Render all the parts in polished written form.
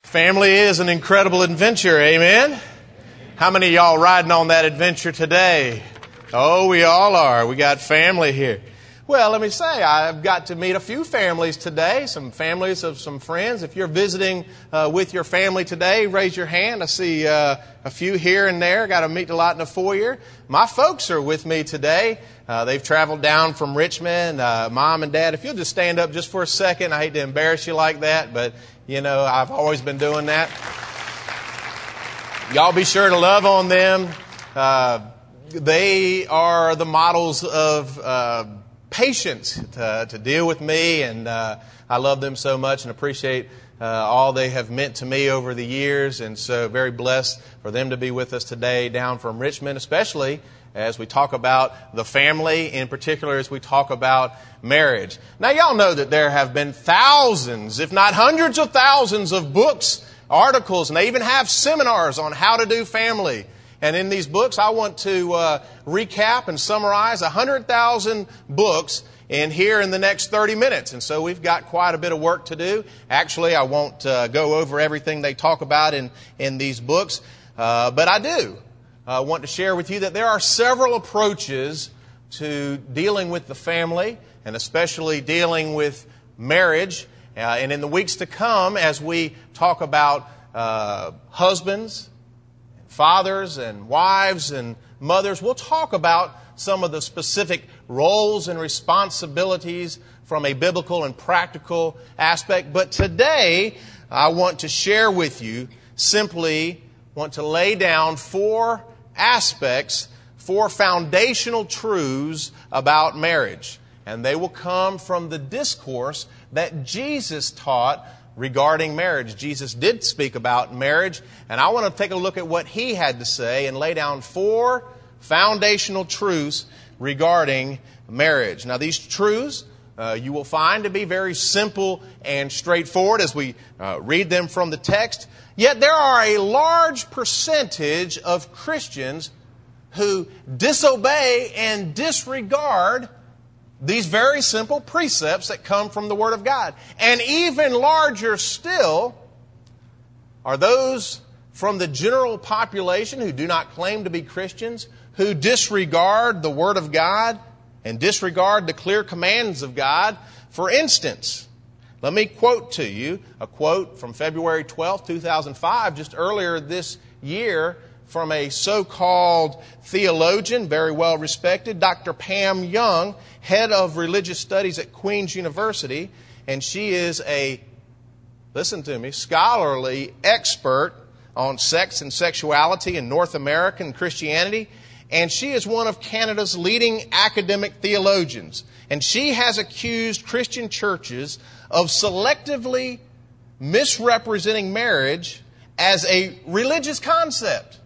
Family is an incredible adventure, amen? How many of y'all riding on that adventure today? Oh, we all are. We got family here. Well, let me say, I've got to meet a few families today, some families of some friends. If you're visiting with your family today, raise your hand. I see a few here and there. Got to meet a lot in the foyer. My folks are with me today. They've traveled down from Richmond. Mom and Dad, if you'll just stand up just for a second. I hate to embarrass you like that, but you know, I've always been doing that. Y'all be sure to love on them. They are the models of patience to deal with me, and I love them so much and appreciate all they have meant to me over the years, and so very blessed for them to be with us today down from Richmond, especially as we talk about the family, in particular as we talk about marriage. Now, y'all know that there have been thousands, if not hundreds of thousands of books, articles, and they even have seminars on how to do family. And in these books, I want to recap and summarize 100,000 books in here in the next 30 minutes. And so we've got quite a bit of work to do. Actually, I won't go over everything they talk about in these books, but I do want to share with you that there are several approaches to dealing with the family, and especially dealing with marriage. And in the weeks to come, as we talk about husbands, fathers and wives and mothers, we'll talk about some of the specific roles and responsibilities from a biblical and practical aspect. But today, I want to share with you, simply want to lay down four aspects, four foundational truths about marriage. And they will come from the discourse that Jesus taught regarding marriage. Jesus did speak about marriage, and I want to take a look at what he had to say and lay down four foundational truths regarding marriage. Now, these truths you will find to be very simple and straightforward as we read them from the text. Yet there are a large percentage of Christians who disobey and disregard these very simple precepts that come from the Word of God. And even larger still are those from the general population who do not claim to be Christians, who disregard the Word of God and disregard the clear commands of God. For instance, let me quote to you a quote from February 12, 2005, just earlier this year, from a so-called theologian, very well respected, Dr. Pam Young, head of religious studies at Queen's University. And she is a, listen to me, scholarly expert on sex and sexuality in North American Christianity. And she is one of Canada's leading academic theologians. And she has accused Christian churches of selectively misrepresenting marriage as a religious concept.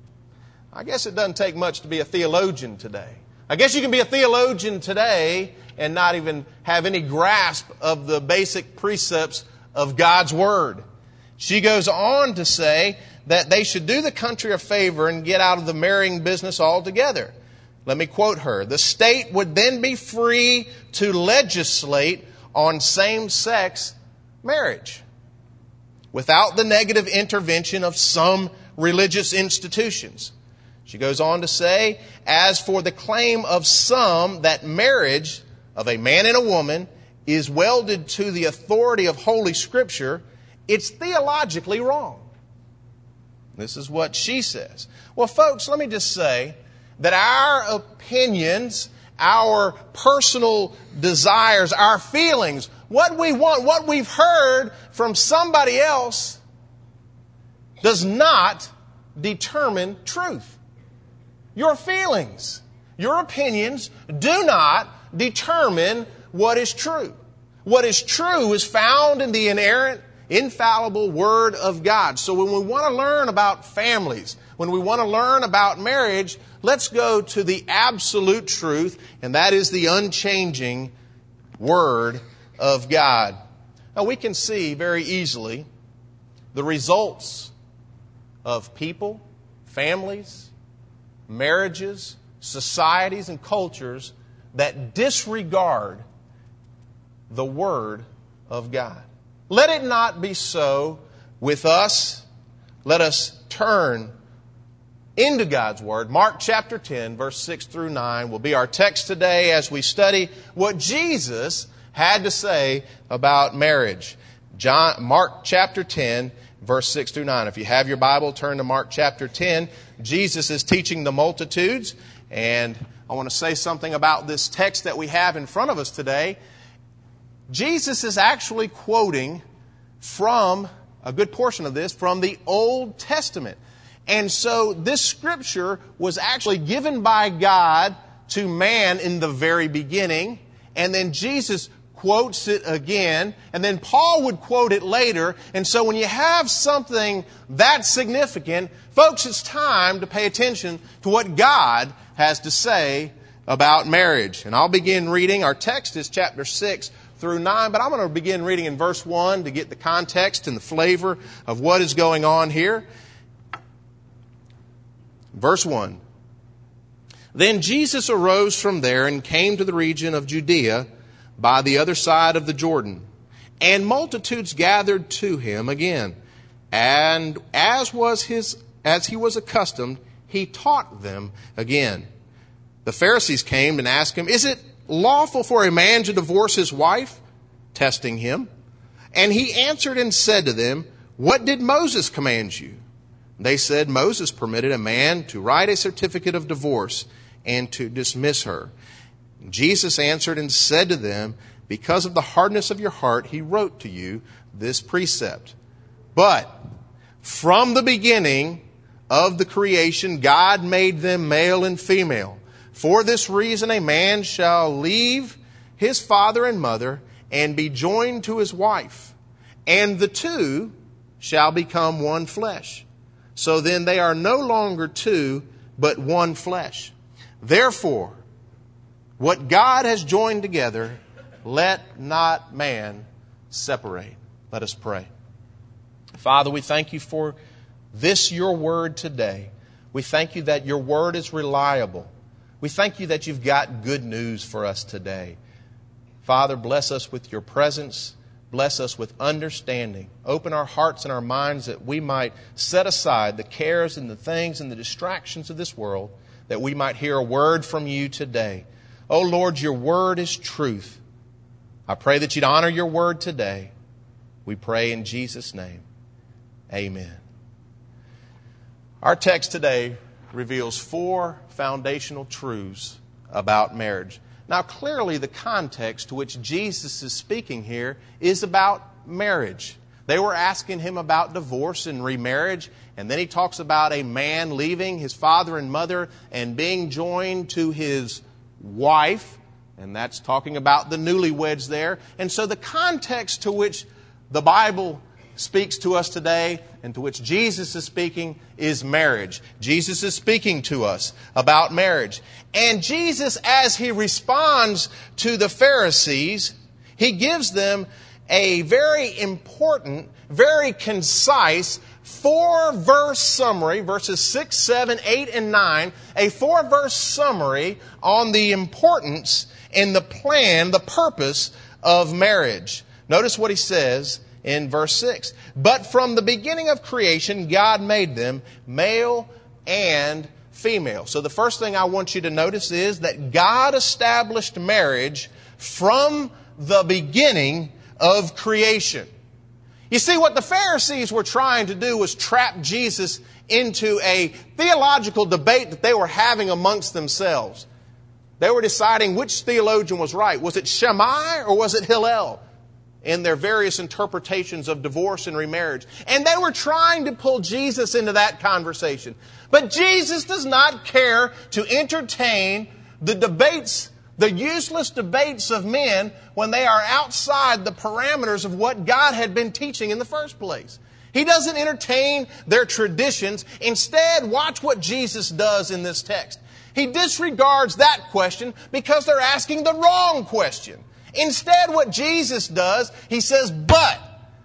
I guess it doesn't take much to be a theologian today. I guess you can be a theologian today and not even have any grasp of the basic precepts of God's Word. She goes on to say that they should do the country a favor and get out of the marrying business altogether. Let me quote her. The state would then be free to legislate on same-sex marriage without the negative intervention of some religious institutions. She goes on to say, as for the claim of some that marriage of a man and a woman is welded to the authority of Holy Scripture, it's theologically wrong. This is what she says. Well, folks, let me just say that our opinions, our personal desires, our feelings, what we want, what we've heard from somebody else does not determine truth. Your feelings, your opinions do not determine what is true. What is true is found in the inerrant, infallible Word of God. So when we want to learn about families, when we want to learn about marriage, let's go to the absolute truth, and that is the unchanging Word of God. Now, we can see very easily the results of people, families, marriages, societies, and cultures that disregard the Word of God. Let it not be so with us, let us turn into God's Word. Mark chapter 10, verse 6 through 9 will be our text today as we study what Jesus had to say about marriage. Mark chapter 10, verse 6 through 9. If you have your Bible, turn to Mark chapter 10. Jesus is teaching the multitudes, and I want to say something about this text that we have in front of us today. Jesus is actually quoting from a good portion of this from the Old Testament. And so this scripture was actually given by God to man in the very beginning. And then Jesus quotes it again. And then Paul would quote it later. And so when you have something that significant, folks, it's time to pay attention to what God has to say about marriage. And I'll begin reading. Our text is chapter 6 through 9, but I'm going to begin reading in verse 1 to get the context and the flavor of what is going on here. Verse 1. Then Jesus arose from there and came to the region of Judea by the other side of the Jordan. And multitudes gathered to him again. And as he was accustomed, he taught them again. The Pharisees came and asked him, "Is it lawful for a man to divorce his wife?" Testing him. And he answered and said to them, "What did Moses command you?" They said, "Moses permitted a man to write a certificate of divorce and to dismiss her." Jesus answered and said to them, "Because of the hardness of your heart, he wrote to you this precept. But from the beginning of the creation, God made them male and female. For this reason, a man shall leave his father and mother and be joined to his wife, and the two shall become one flesh. So then they are no longer two, but one flesh. Therefore, what God has joined together, let not man separate." Let us pray. Father, we thank you for this, your word today. We thank you that your word is reliable. We thank you that you've got good news for us today. Father, bless us with your presence. Bless us with understanding. Open our hearts and our minds that we might set aside the cares and the things and the distractions of this world, that we might hear a word from you today. Oh Lord, your word is truth. I pray that you'd honor your word today. We pray in Jesus' name. Amen. Our text today reveals 4 foundational truths about marriage. Now, clearly, the context to which Jesus is speaking here is about marriage. They were asking him about divorce and remarriage, and then he talks about a man leaving his father and mother and being joined to his wife, and that's talking about the newlyweds there. And so the context to which the Bible speaks to us today and to which Jesus is speaking is marriage. Jesus is speaking to us about marriage. And Jesus, as he responds to the Pharisees, he gives them a very important, very concise 4-verse summary, verses 6, 7, 8, and 9, a 4-verse summary on the importance and the plan, the purpose of marriage. Notice what he says in verse 6. But from the beginning of creation, God made them male and female. So the first thing I want you to notice is that God established marriage from the beginning of creation. You see, what the Pharisees were trying to do was trap Jesus into a theological debate that they were having amongst themselves. They were deciding which theologian was right. Was it Shammai or was it Hillel in their various interpretations of divorce and remarriage? And they were trying to pull Jesus into that conversation. But Jesus does not care to entertain the debates, the useless debates of men when they are outside the parameters of what God had been teaching in the first place. He doesn't entertain their traditions. Instead, watch what Jesus does in this text. He disregards that question because they're asking the wrong question. Instead, what Jesus does, he says, but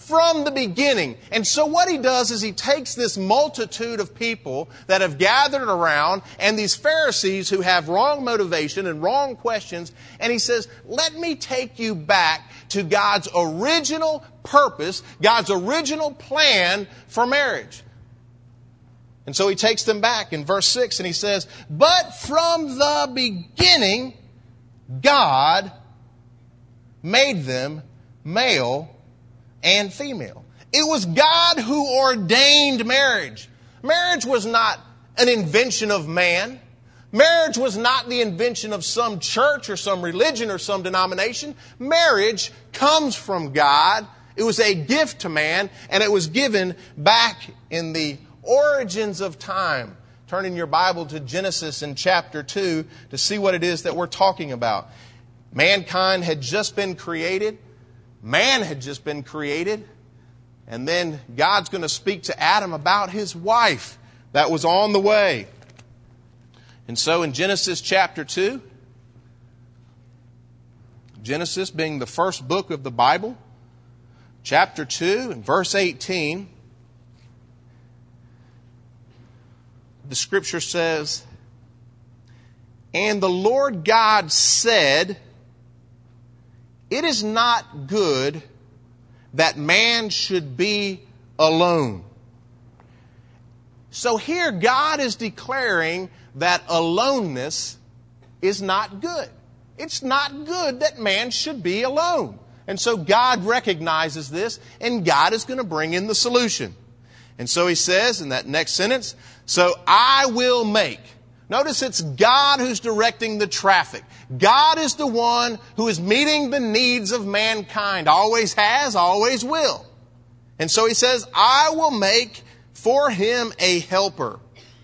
from the beginning. And so what he does is he takes this multitude of people that have gathered around and these Pharisees who have wrong motivation and wrong questions, and he says, let me take you back to God's original purpose, God's original plan for marriage. And so he takes them back in verse 6 and he says, but from the beginning, God made them male and female. It was God who ordained marriage. Marriage was not an invention of man. Marriage was not the invention of some church or some religion or some denomination. Marriage comes from God. It was a gift to man, and it was given back in the origins of time. Turn in your Bible to Genesis in chapter 2 to see what it is that we're talking about. Mankind had just been created. Man had just been created. And then God's going to speak to Adam about his wife that was on the way. And so in Genesis chapter 2, Genesis being the first book of the Bible, chapter 2 and verse 18, the scripture says, and the Lord God said, it is not good that man should be alone. So here God is declaring that aloneness is not good. It's not good that man should be alone. And so God recognizes this, and God is going to bring in the solution. And so he says in that next sentence, so I will make. Notice it's God who's directing the traffic. God is the one who is meeting the needs of mankind. Always has, always will. And so he says, I will make for him a helper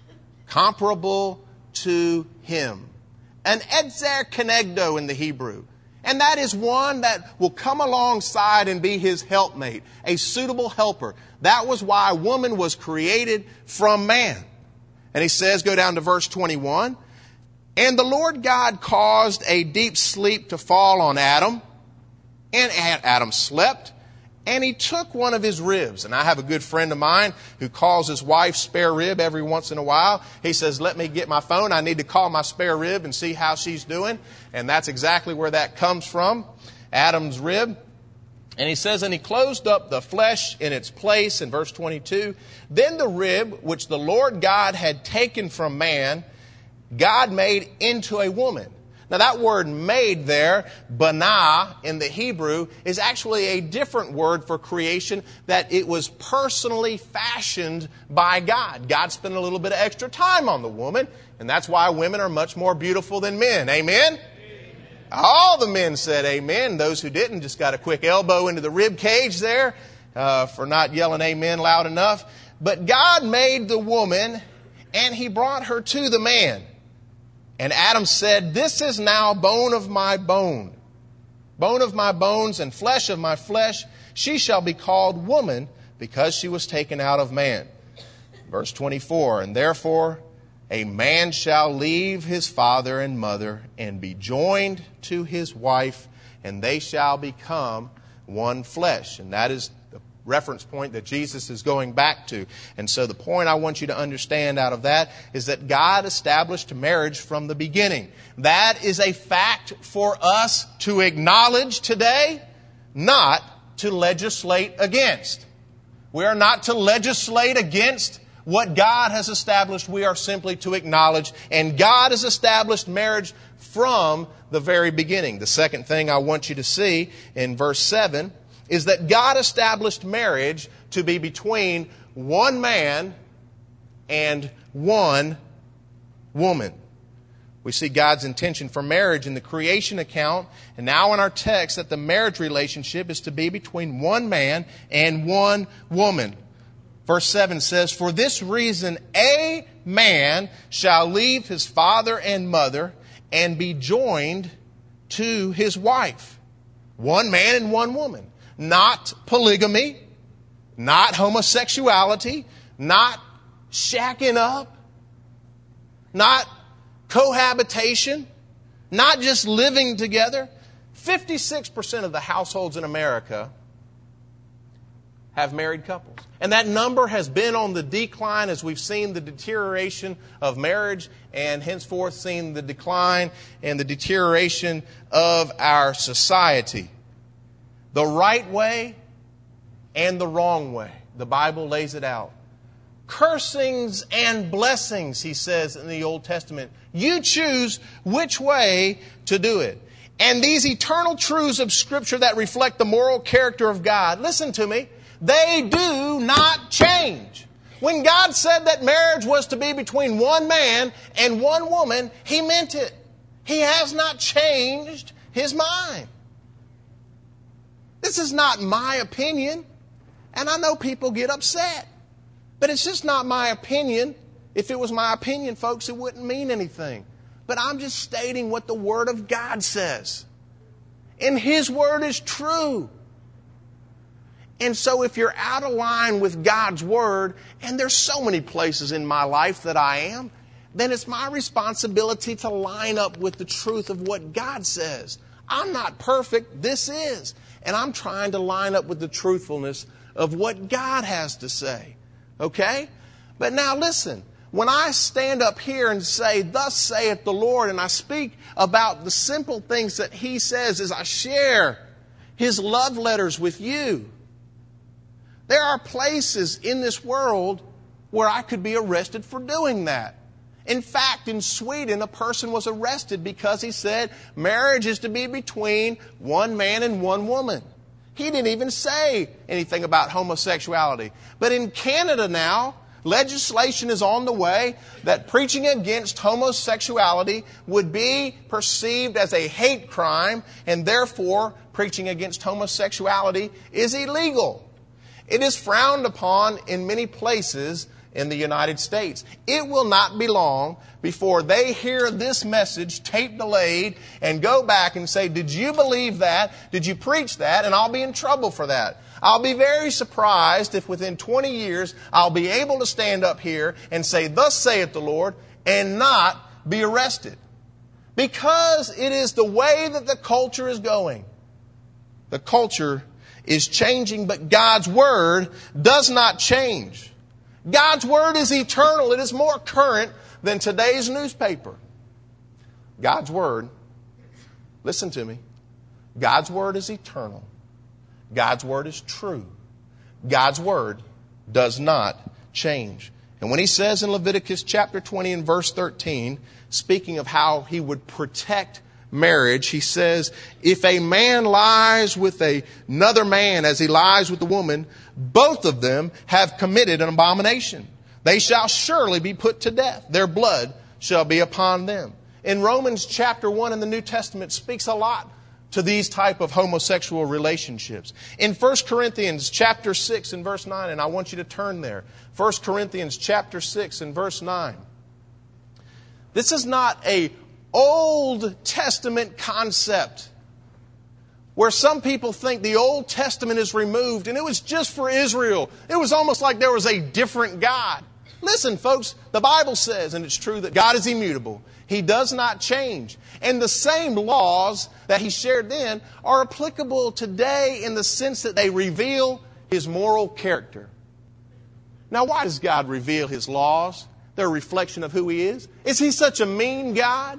comparable to him. An Edzer Kenegdo in the Hebrew. And that is one that will come alongside and be his helpmate, a suitable helper. That was why woman was created from man. And he says, go down to verse 21, and the Lord God caused a deep sleep to fall on Adam, and Adam slept, and he took one of his ribs. And I have a good friend of mine who calls his wife spare rib every once in a while. He says, let me get my phone. I need to call my spare rib and see how she's doing. And that's exactly where that comes from, Adam's rib. And he says, and he closed up the flesh in its place in verse 22. Then the rib which the Lord God had taken from man, God made into a woman. Now that word made there, banah in the Hebrew, is actually a different word for creation, that it was personally fashioned by God. God spent a little bit of extra time on the woman, and that's why women are much more beautiful than men. Amen? All the men said amen. Those who didn't just got a quick elbow into the rib cage there for not yelling amen loud enough. But God made the woman, and he brought her to the man. And Adam said, this is now bone of my bone, bone of my bones, and flesh of my flesh. She shall be called woman, because she was taken out of man. Verse 24, and therefore a man shall leave his father and mother and be joined to his wife, and they shall become one flesh. And that is the reference point that Jesus is going back to. And so the point I want you to understand out of that is that God established marriage from the beginning. That is a fact for us to acknowledge today, not to legislate against. We are not to legislate against what God has established. We are simply to acknowledge. And God has established marriage from the very beginning. The second thing I want you to see in verse 7 is that God established marriage to be between one man and one woman. We see God's intention for marriage in the creation account, and now in our text that the marriage relationship is to be between one man and one woman. Verse 7 says, for this reason a man shall leave his father and mother and be joined to his wife. One man and one woman. Not polygamy, not homosexuality, not shacking up, not cohabitation, not just living together. 56% of the households in America have married couples. And that number has been on the decline as we've seen the deterioration of marriage and henceforth seen the decline and the deterioration of our society. The right way and the wrong way. The Bible lays it out. Cursings and blessings, he says in the Old Testament. You choose which way to do it. And these eternal truths of Scripture that reflect the moral character of God, listen to me, they do not change. When God said that marriage was to be between one man and one woman, He meant it. He has not changed His mind. This is not my opinion. And I know people get upset. But it's just not my opinion. If it was my opinion, folks, it wouldn't mean anything. But I'm just stating what the Word of God says. And His Word is true. And so if you're out of line with God's Word, and there's so many places in my life that I am, then it's my responsibility to line up with the truth of what God says. I'm not perfect. This is. And I'm trying to line up with the truthfulness of what God has to say. Okay? But now listen, when I stand up here and say, thus saith the Lord, and I speak about the simple things that He says as I share His love letters with you, there are places in this world where I could be arrested for doing that. In fact, in Sweden, a person was arrested because he said marriage is to be between one man and one woman. He didn't even say anything about homosexuality. But in Canada now, legislation is on the way that preaching against homosexuality would be perceived as a hate crime, and therefore preaching against homosexuality is illegal. It is frowned upon in many places in the United States. It will not be long before they hear this message tape delayed and go back and say, did you believe that? Did you preach that? And I'll be in trouble for that. I'll be very surprised if within 20 years I'll be able to stand up here and say, thus saith the Lord, and not be arrested. Because it is the way that the culture is going. The culture is changing, but God's Word does not change. God's Word is eternal. It is more current than today's newspaper. God's Word, listen to me, God's Word is eternal. God's Word is true. God's Word does not change. And when He says in Leviticus chapter 20 and verse 13, speaking of how He would protect marriage, He says, if a man lies with another man as he lies with a woman, both of them have committed an abomination. They shall surely be put to death. Their blood shall be upon them. In Romans chapter 1 in the New Testament speaks a lot to these type of homosexual relationships. In 1 Corinthians chapter 6 and verse 9, and I want you to turn there. 1 Corinthians chapter 6 and verse 9. This is not a Old Testament concept where some people think the Old Testament is removed and it was just for Israel. It was almost like there was a different God. Listen, folks, the Bible says, and it's true, that God is immutable. He does not change. And the same laws that He shared then are applicable today in the sense that they reveal His moral character. Now, why does God reveal His laws? They're a reflection of who He is. Is He such a mean God?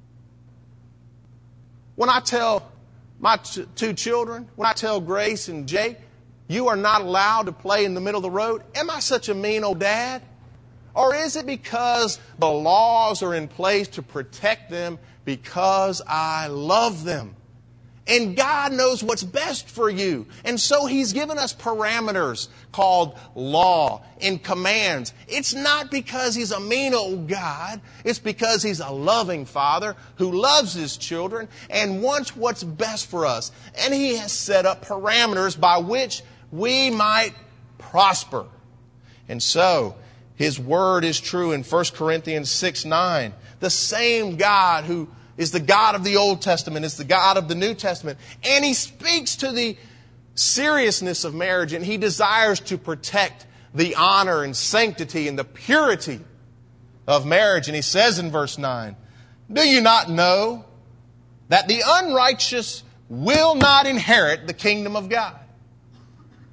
When I tell my two children, when I tell Grace and Jake, you are not allowed to play in the middle of the road, am I such a mean old dad? Or is it because the laws are in place to protect them because I love them? And God knows what's best for you. And so He's given us parameters called law and commands. It's not because He's a mean old God. It's because He's a loving Father who loves His children and wants what's best for us. And He has set up parameters by which we might prosper. And so His Word is true in 1 Corinthians 6:9. The same God who is the God of the Old Testament, is the God of the New Testament. And He speaks to the seriousness of marriage, and He desires to protect the honor and sanctity and the purity of marriage. And He says in verse 9, do you not know that the unrighteous will not inherit the kingdom of God?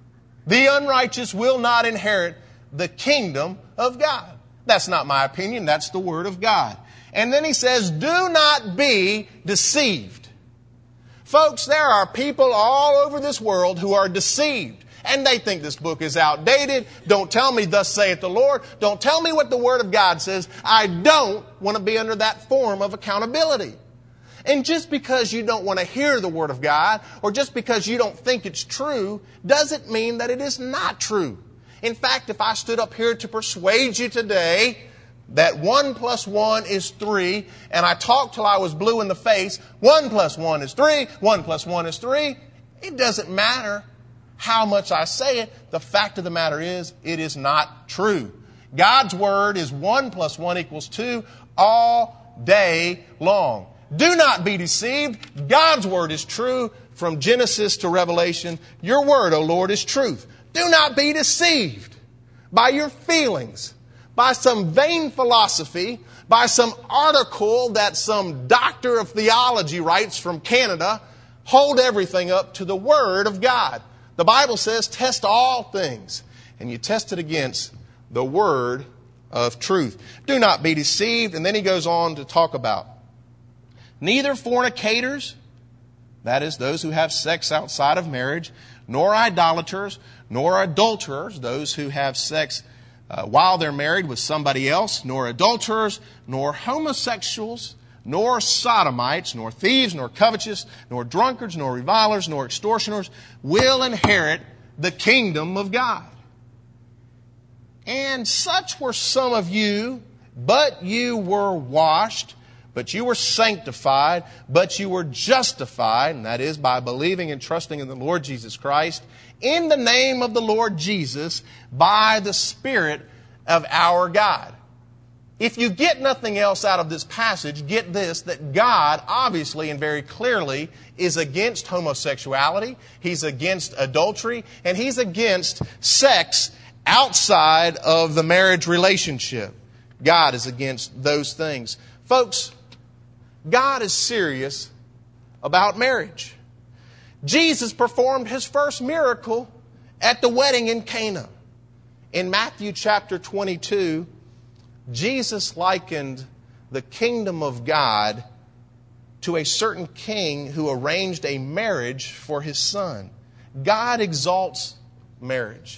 The unrighteous will not inherit the kingdom of God. That's not my opinion. That's the Word of God. And then he says, do not be deceived. Folks, there are people all over this world who are deceived. And they think this book is outdated. Don't tell me, thus saith the Lord. Don't tell me what the Word of God says. I don't want to be under that form of accountability. And just because you don't want to hear the Word of God, or just because you don't think it's true, doesn't mean that it is not true. In fact, if I stood up here to persuade you today that 1 + 1 is 3, and I talked till I was blue in the face, 1 + 1 is 3, 1 + 1 is 3, it doesn't matter how much I say it. The fact of the matter is, it is not true. God's Word is 1 + 1 = 2 all day long. Do not be deceived. God's Word is true from Genesis to Revelation. Your Word, O Lord, is truth. Do not be deceived by your feelings, by some vain philosophy, by some article that some doctor of theology writes from Canada. Hold everything up to the Word of God. The Bible says, test all things, and you test it against the Word of truth. Do not be deceived. And then he goes on to talk about neither fornicators, that is, those who have sex outside of marriage, nor idolaters, nor adulterers, those who have sex while they're married with somebody else, nor adulterers, nor homosexuals, nor sodomites, nor thieves, nor covetous, nor drunkards, nor revilers, nor extortioners will inherit the kingdom of God. And such were some of you, but you were washed, but you were sanctified, but you were justified, and that is by believing and trusting in the Lord Jesus Christ, in the name of the Lord Jesus, by the Spirit of our God. If you get nothing else out of this passage, get this, that God, obviously and very clearly, is against homosexuality, He's against adultery, and He's against sex outside of the marriage relationship. God is against those things. Folks, God is serious about marriage. Jesus performed His first miracle at the wedding in Cana. In Matthew chapter 22, Jesus likened the kingdom of God to a certain king who arranged a marriage for his son. God exalts marriage.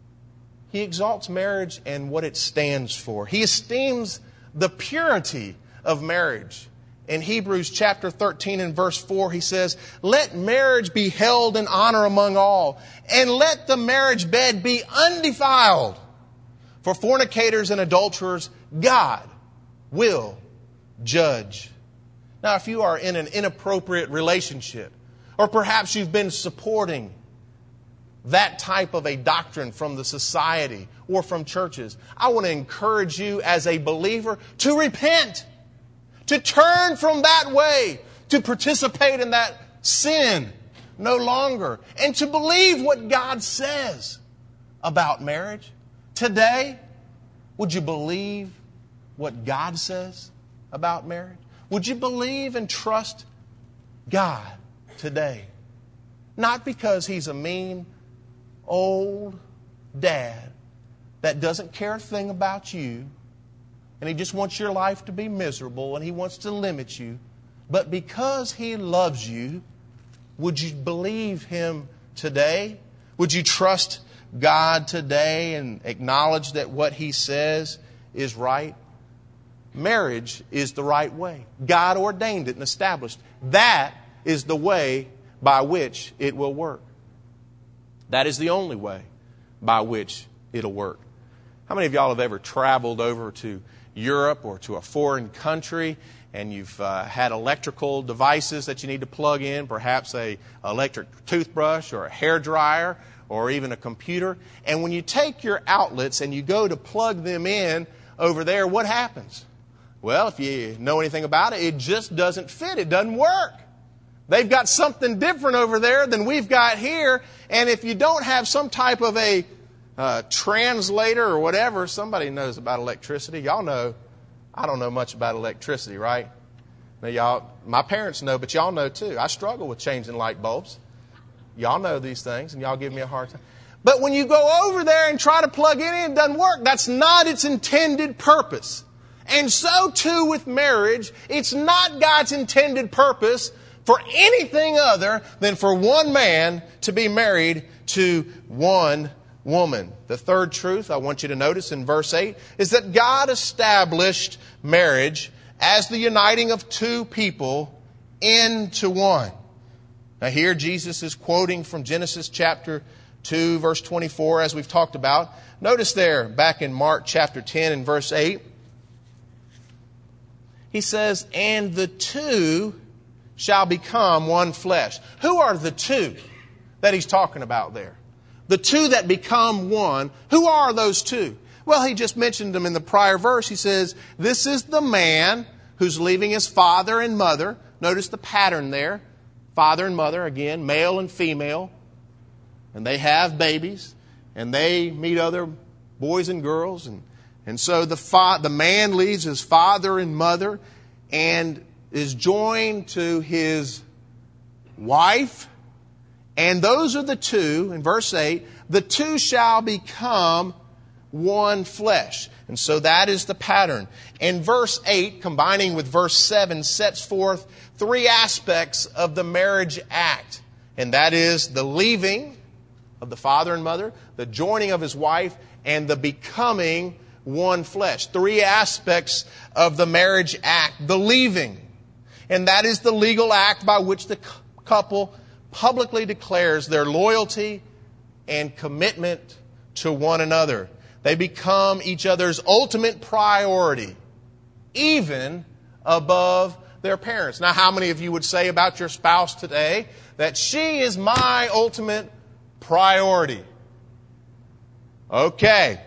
He exalts marriage and what it stands for. He esteems the purity of marriage. In Hebrews chapter 13 and verse 4, he says, let marriage be held in honor among all, and let the marriage bed be undefiled. For fornicators and adulterers, God will judge. Now, if you are in an inappropriate relationship, or perhaps you've been supporting that type of a doctrine from the society or from churches, I want to encourage you as a believer to repent, to turn from that way, to participate in that sin no longer, and to believe what God says about marriage. Today, would you believe what God says about marriage? Would you believe and trust God today? Not because He's a mean old dad that doesn't care a thing about you, and he just wants your life to be miserable, and he wants to limit you, but because He loves you. Would you believe Him today? Would you trust God today and acknowledge that what He says is right? Marriage is the right way. God ordained it and established. That is the way by which it will work. That is the only way by which it'll work. How many of y'all have ever traveled over to Europe or to a foreign country and you've had electrical devices that you need to plug in, perhaps a electric toothbrush or a hairdryer or even a computer, and when you take your outlets and you go to plug them in over there, what happens? Well, if you know anything about it, it just doesn't fit. It doesn't work. They've got something different over there than we've got here, and if you don't have some type of a translator or whatever, somebody knows about electricity. Y'all know, I don't know much about electricity, right? Now, y'all, my parents know, but y'all know too. I struggle with changing light bulbs. Y'all know these things, and y'all give me a hard time. But when you go over there and try to plug it in, it doesn't work. That's not its intended purpose. And so too with marriage, it's not God's intended purpose for anything other than for one man to be married to one woman. The third truth I want you to notice in verse 8 is that God established marriage as the uniting of two people into one. Now here Jesus is quoting from Genesis chapter 2, verse 24, as we've talked about. Notice there, back in Mark chapter 10 and verse 8, he says, and the two shall become one flesh. Who are the two that he's talking about there? The two that become one. Who are those two? Well, he just mentioned them in the prior verse. He says, this is the man who's leaving his father and mother. Notice the pattern there. Father and mother, again, male and female. And they have babies. And they meet other boys and girls. And so the man leaves his father and mother and is joined to his wife. And those are the two, in verse 8, the two shall become one flesh. And so that is the pattern. And verse 8, combining with verse 7, sets forth three aspects of the marriage act. And that is the leaving of the father and mother, the joining of his wife, and the becoming one flesh. Three aspects of the marriage act. The leaving. And that is the legal act by which the couple publicly declares their loyalty and commitment to one another. They become each other's ultimate priority, even above their parents. Now, how many of you would say about your spouse today that she is my ultimate priority? Okay.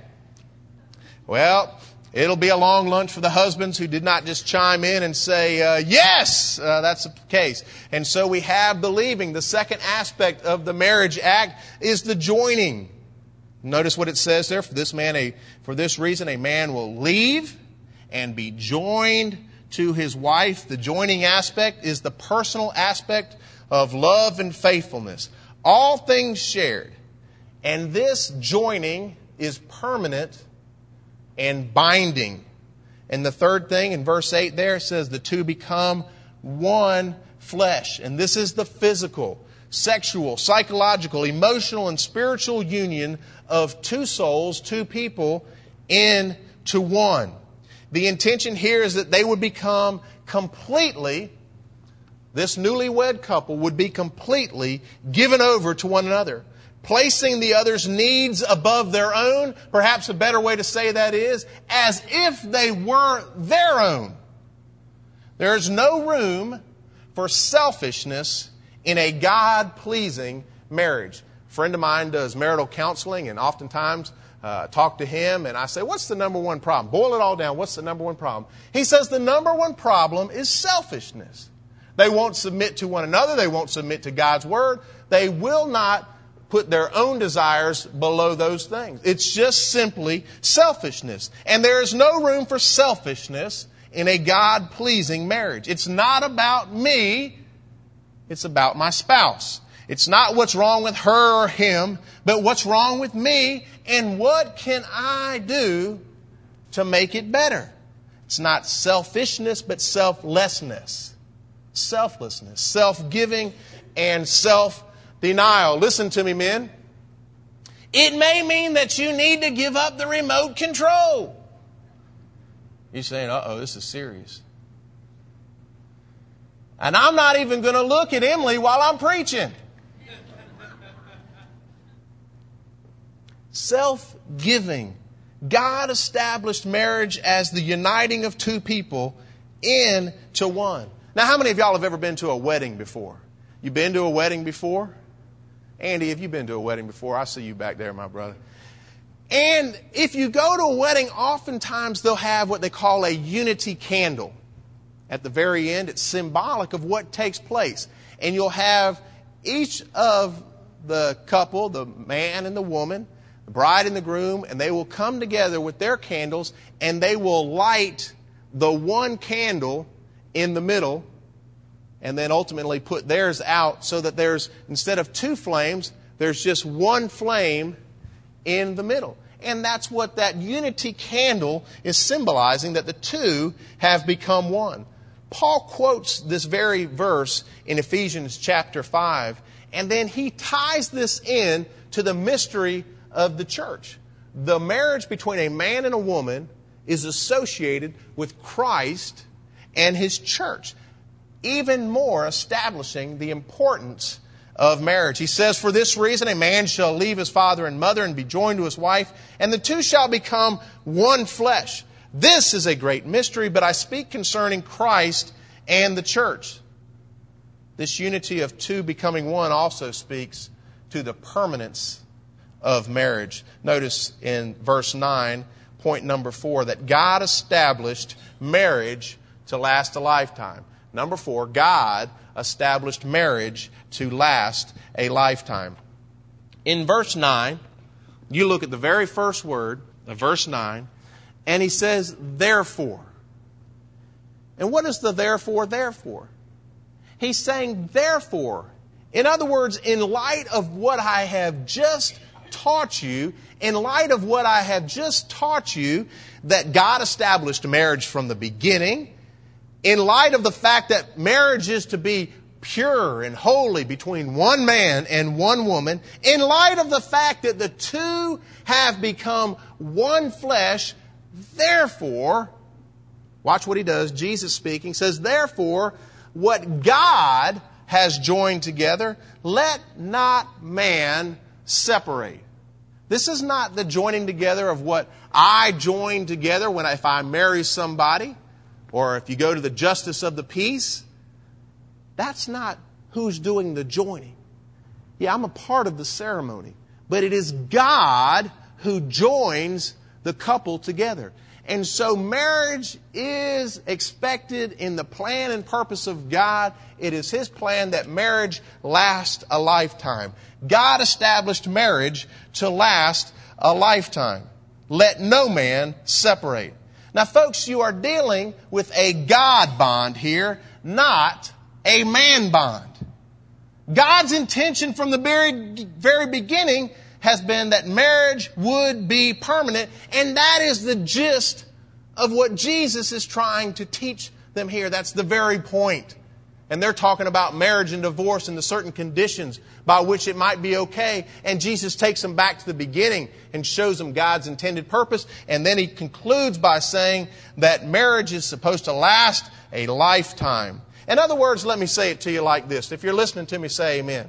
Well, it'll be a long lunch for the husbands who did not just chime in and say, yes, that's the case. And so we have the leaving. The second aspect of the marriage act is the joining. Notice what it says there. For this reason, a man will leave and be joined to his wife. The joining aspect is the personal aspect of love and faithfulness. All things shared. And this joining is permanent and binding. And the third thing in verse 8 there says the two become one flesh. And this is the physical, sexual, psychological, emotional, and spiritual union of two souls, two people, into one. The intention here is that they would become completely, this newlywed couple would be completely given over to one another, placing the other's needs above their own. Perhaps a better way to say that is, as if they were their own. There's no room for selfishness in a God-pleasing marriage. A friend of mine does marital counseling, and oftentimes talk to him, and I say, what's the number one problem? Boil it all down. What's the number one problem? He says the number one problem is selfishness. They won't submit to one another. They won't submit to God's word. They will not put their own desires below those things. It's just simply selfishness. And there is no room for selfishness in a God-pleasing marriage. It's not about me. It's about my spouse. It's not what's wrong with her or him, but what's wrong with me and what can I do to make it better. It's not selfishness, but selflessness. Selflessness, self-giving, and self-denial. Listen to me, men. It may mean that you need to give up the remote control. You're saying, uh-oh, this is serious. And I'm not even going to look at Emily while I'm preaching. Self-giving. God established marriage as the uniting of two people into one. Now, how many of y'all have ever been to a wedding before? You been to a wedding before? Andy, have you been to a wedding before? I see you back there, my brother. And if you go to a wedding, oftentimes they'll have what they call a unity candle. At the very end, it's symbolic of what takes place. And you'll have each of the couple, the man and the woman, the bride and the groom, and they will come together with their candles, and they will light the one candle in the middle, and then ultimately put theirs out so that there's, instead of two flames, there's just one flame in the middle. And that's what that unity candle is symbolizing, that the two have become one. Paul quotes this very verse in Ephesians chapter 5, and then he ties this in to the mystery of the church. The marriage between a man and a woman is associated with Christ and His church, even more establishing the importance of marriage. He says, "For this reason a man shall leave his father and mother and be joined to his wife, and the two shall become one flesh. This is a great mystery, but I speak concerning Christ and the church." This unity of two becoming one also speaks to the permanence of marriage. Notice in verse 9, point number 4, that God established marriage to last a lifetime. Number 4, God established marriage to last a lifetime. In verse 9, you look at the very first word of verse 9, and he says, "Therefore." And what is the therefore there for? He's saying, therefore. In other words, in light of what I have just taught you, in light of what I have just taught you, that God established marriage from the beginning, in light of the fact that marriage is to be pure and holy between one man and one woman, in light of the fact that the two have become one flesh, therefore, watch what he does, Jesus speaking, says, "Therefore, what God has joined together, let not man separate." This is not the joining together of what I join together if I marry somebody, or if you go to the justice of the peace. That's not who's doing the joining. Yeah, I'm a part of the ceremony, but it is God who joins the couple together. And so marriage is expected in the plan and purpose of God. It is His plan that marriage last a lifetime. God established marriage to last a lifetime. Let no man separate. Now, folks, you are dealing with a God bond here, not a man bond. God's intention from the very beginning has been that marriage would be permanent, and that is the gist of what Jesus is trying to teach them here. That's the very point. And they're talking about marriage and divorce and the certain conditions by which it might be okay. And Jesus takes them back to the beginning and shows them God's intended purpose. And then He concludes by saying that marriage is supposed to last a lifetime. In other words, let me say it to you like this. If you're listening to me, say amen.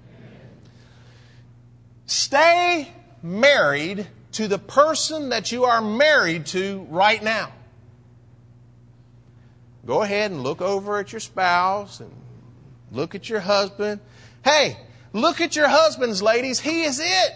Stay married to the person that you are married to right now. Go ahead and look over at your spouse and look at your husband. Hey, look at your husbands, ladies. He is it.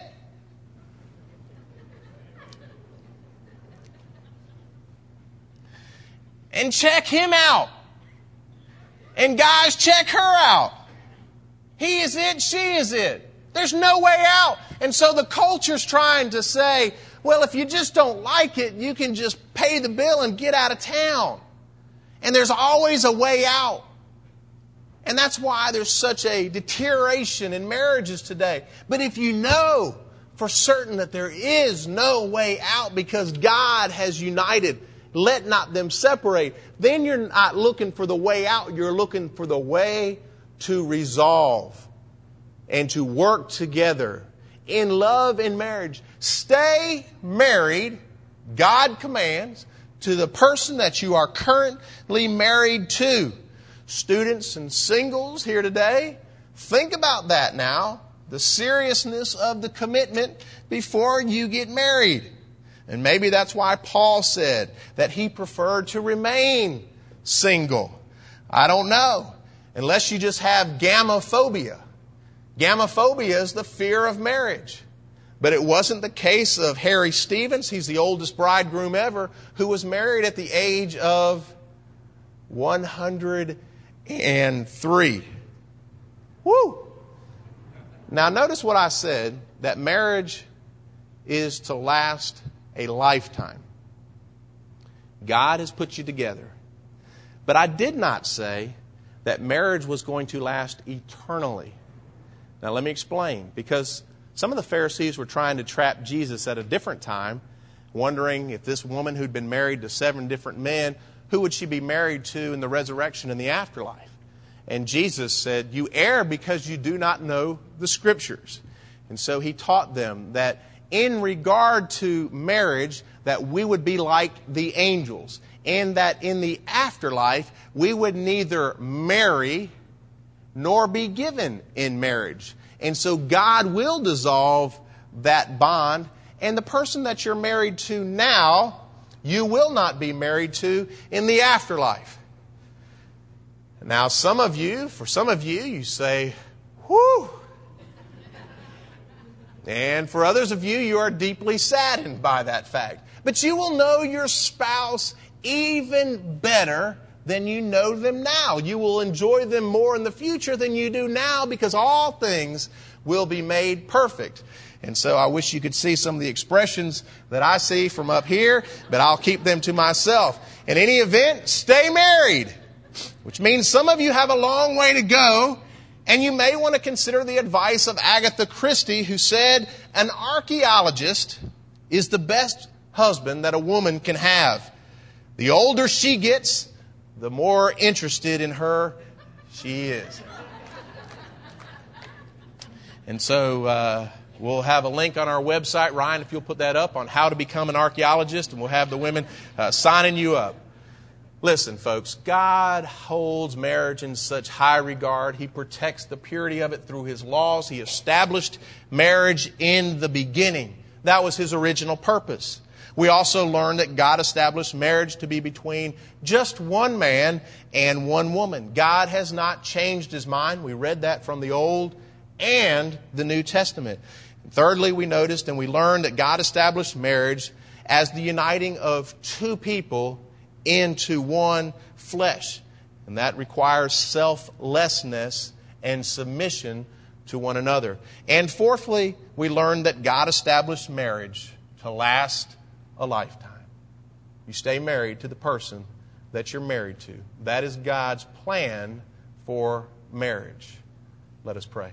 And check him out. And guys, check her out. He is it, she is it. There's no way out. And so the culture's trying to say, well, if you just don't like it, you can just pay the bill and get out of town. And there's always a way out. And that's why there's such a deterioration in marriages today. But if you know for certain that there is no way out because God has united, let not them separate, then you're not looking for the way out. You're looking for the way to resolve and to work together in love and marriage. Stay married, God commands, to the person that you are currently married to. Students and singles here today, think about that now. The seriousness of the commitment before you get married. And maybe that's why Paul said that he preferred to remain single. I don't know. Unless you just have gamophobia. Gamophobia is the fear of marriage. But it wasn't the case of Harry Stevens. He's the oldest bridegroom ever, who was married at the age of 103. Woo! Now notice what I said, that marriage is to last a lifetime. God has put you together. But I did not say that marriage was going to last eternally. Now let me explain, because Some of the Pharisees were trying to trap Jesus at a different time, wondering if this woman who'd been married to 7 different men, who would she be married to in the resurrection and the afterlife? And Jesus said, "You err because you do not know the Scriptures." And so he taught them that in regard to marriage, that we would be like the angels, and that in the afterlife, we would neither marry nor be given in marriage. And so God will dissolve that bond, and the person that you're married to now, you will not be married to in the afterlife. Now, for some of you, you say, whew. And for others of you, you are deeply saddened by that fact. But you will know your spouse even better than you know them now. You will enjoy them more in the future than you do now, because all things will be made perfect. And so I wish you could see some of the expressions that I see from up here, but I'll keep them to myself. In any event, stay married, which means some of you have a long way to go, and you may want to consider the advice of Agatha Christie, who said, an archaeologist is the best husband that a woman can have. The older she gets, the more interested in her she is. And so we'll have a link on our website, Ryan, if you'll put that up, on how to become an archaeologist, and we'll have the women signing you up. Listen, folks, God holds marriage in such high regard. He protects the purity of it through His laws. He established marriage in the beginning. That was His original purpose. We also learned that God established marriage to be between just one man and one woman. God has not changed His mind. We read that from the Old and the New Testament. Thirdly, we noticed and we learned that God established marriage as the uniting of 2 people into one flesh. And that requires selflessness and submission to one another. And fourthly, we learned that God established marriage to last a lifetime. You stay married to the person that you're married to. That is God's plan for marriage. Let us pray.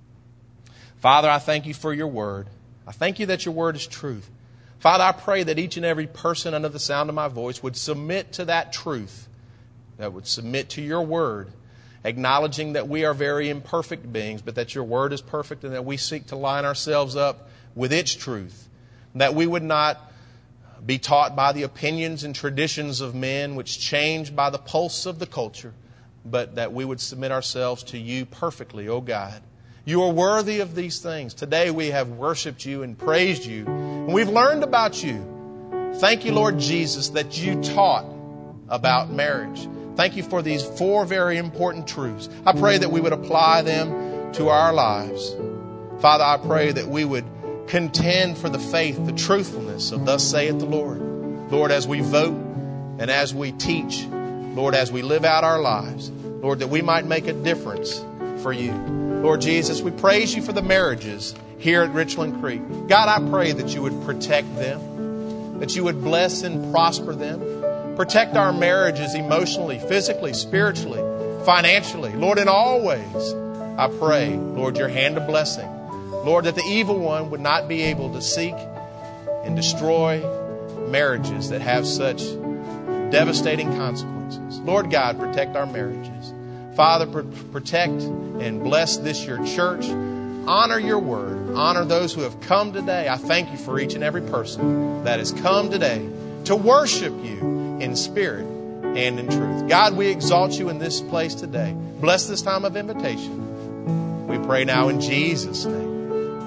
Father, I thank You for Your word. I thank You that Your word is truth. Father, I pray that each and every person under the sound of my voice would submit to that truth, that would submit to Your word, acknowledging that we are very imperfect beings, but that Your word is perfect, and that we seek to line ourselves up with its truth, that we would not be taught by the opinions and traditions of men which change by the pulse of the culture, but that we would submit ourselves to You perfectly, O God. You are worthy of these things. Today we have worshiped You and praised You, and we've learned about You. Thank You, Lord Jesus, that You taught about marriage. Thank You for these 4 very important truths. I pray that we would apply them to our lives. Father, I pray that we would contend for the faith, the truthfulness of thus saith the Lord. Lord, as we vote and as we teach, Lord, as we live out our lives, Lord, that we might make a difference for You. Lord Jesus, we praise You for the marriages here at Richland Creek. God, I pray that You would protect them, that You would bless and prosper them. Protect our marriages emotionally, physically, spiritually, financially. Lord, in all ways, I pray, Lord, Your hand of blessing. Lord, that the evil one would not be able to seek and destroy marriages that have such devastating consequences. Lord God, protect our marriages. Father, protect and bless this Your church. Honor Your word. Honor those who have come today. I thank You for each and every person that has come today to worship You in spirit and in truth. God, we exalt You in this place today. Bless this time of invitation. We pray now in Jesus' name.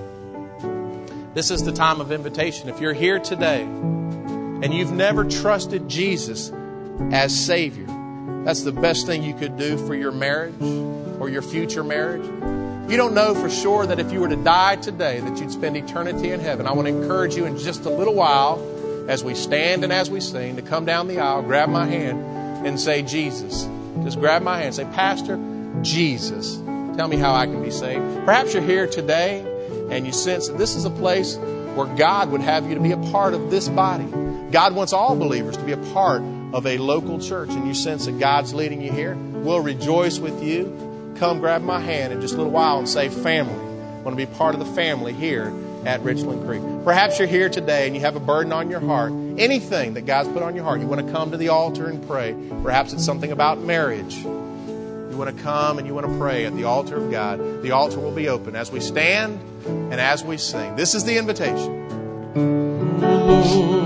Amen. This is the time of invitation. If you're here today and you've never trusted Jesus as Savior, that's the best thing you could do for your marriage or your future marriage. You don't know for sure that if you were to die today that you'd spend eternity in heaven. I want to encourage you in just a little while, as we stand and as we sing, to come down the aisle, grab my hand and say, Jesus. Just grab my hand and say, Pastor, Jesus, tell me how I can be saved. Perhaps you're here today and you sense that this is a place where God would have you to be a part of this body. God wants all believers to be a part of a local church, and you sense that God's leading you here. We'll rejoice with you. Come grab my hand in just a little while and say, family. want to be part of the family here at Richland Creek. Perhaps you're here today and you have a burden on your heart. Anything that God's put on your heart, you want to come to the altar and pray. Perhaps it's something about marriage. You want to come and you want to pray at the altar of God. The altar will be open as we stand and as we sing. This is the invitation.